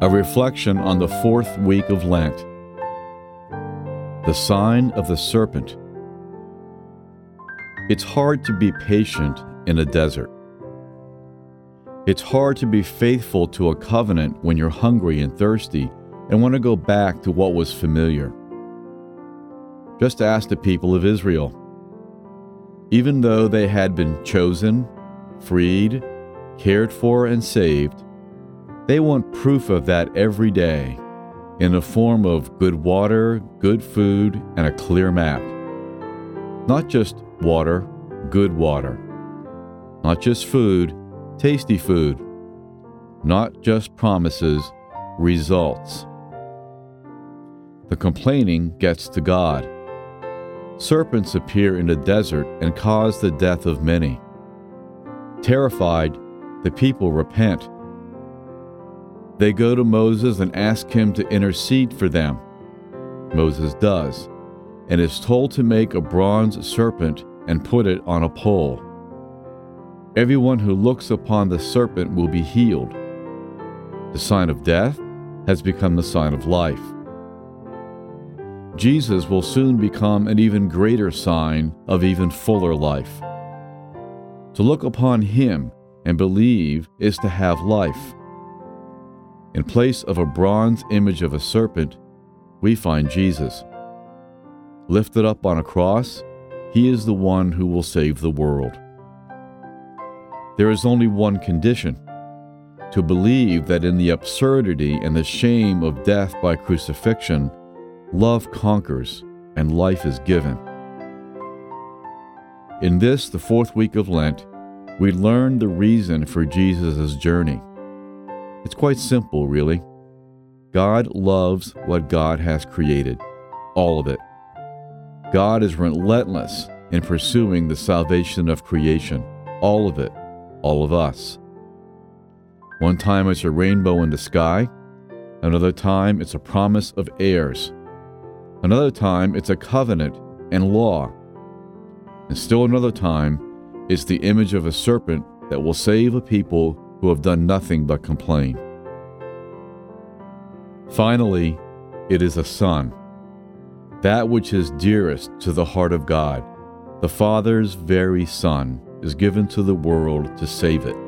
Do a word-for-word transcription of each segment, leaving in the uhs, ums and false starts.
A reflection on the fourth week of Lent. The sign of the serpent. It's hard to be patient in a desert. It's hard to be faithful to a covenant when you're hungry and thirsty and want to go back to what was familiar. Just ask the people of Israel. Even though they had been chosen, freed, cared for, and saved, they want proof of that every day in the form of good water, good food, and a clear map. Not just water, good water. Not just food, tasty food. Not just promises, results. The complaining gets to God. Serpents appear in the desert and cause the death of many. Terrified, the people repent. They go to Moses and ask him to intercede for them. Moses does, and is told to make a bronze serpent and put it on a pole. Everyone who looks upon the serpent will be healed. The sign of death has become the sign of life. Jesus will soon become an even greater sign of even fuller life. To look upon him and believe is to have life. In place of a bronze image of a serpent, we find Jesus. Lifted up on a cross, he is the one who will save the world. There is only one condition: to believe that in the absurdity and the shame of death by crucifixion, love conquers and life is given. In this, the fourth week of Lent, we learn the reason for Jesus' journey. It's quite simple, really. God loves what God has created, all of it. God is relentless in pursuing the salvation of creation, all of it, all of us. One time it's a rainbow in the sky, another time it's a promise of heirs. Another time, it's a covenant and law. And still another time, it's the image of a serpent that will save a people who have done nothing but complain. Finally, it is a son, that which is dearest to the heart of God. The Father's very Son is given to the world to save it.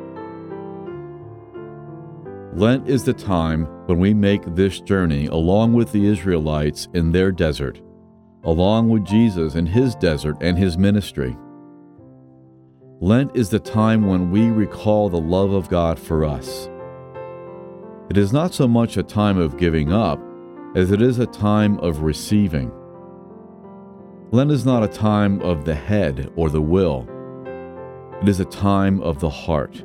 Lent is the time when we make this journey along with the Israelites in their desert, along with Jesus in his desert and his ministry. Lent is the time when we recall the love of God for us. It is not so much a time of giving up as it is a time of receiving. Lent is not a time of the head or the will. It is a time of the heart.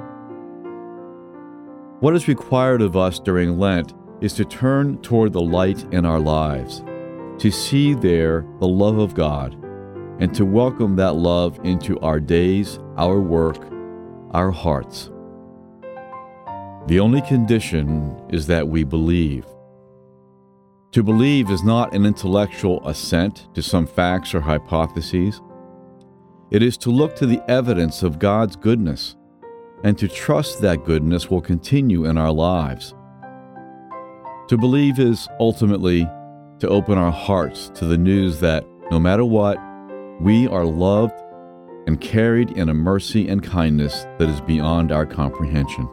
What is required of us during Lent is to turn toward the light in our lives, to see there the love of God, and to welcome that love into our days, our work, our hearts. The only condition is that we believe. To believe is not an intellectual assent to some facts or hypotheses. It is to look to the evidence of God's goodness, and to trust that goodness will continue in our lives. To believe is ultimately to open our hearts to the news that, no matter what, we are loved and carried in a mercy and kindness that is beyond our comprehension.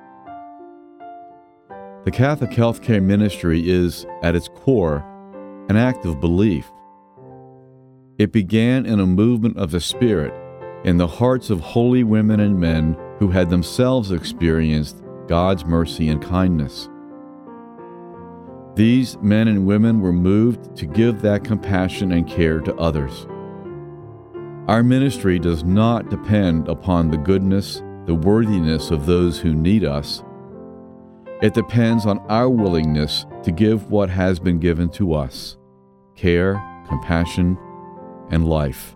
The Catholic healthcare ministry is, at its core, an act of belief. It began in a movement of the Spirit in the hearts of holy women and men who had themselves experienced God's mercy and kindness. These men and women were moved to give that compassion and care to others. Our ministry does not depend upon the goodness, the worthiness of those who need us. It depends on our willingness to give what has been given to us: care, compassion, and life.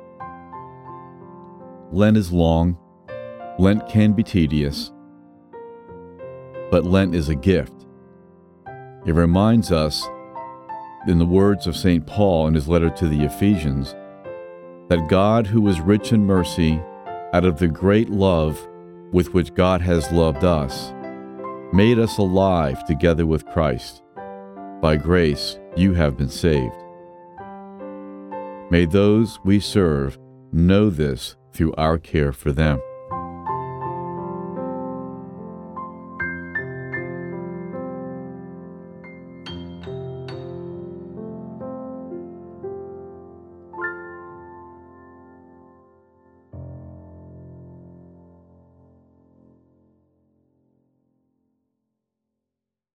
Lent is long. Lent can be tedious. But Lent is a gift. It reminds us, in the words of Saint Paul in his letter to the Ephesians, that God, who is rich in mercy, out of the great love with which God has loved us, made us alive together with Christ. By grace you have been saved. May those we serve know this through our care for them.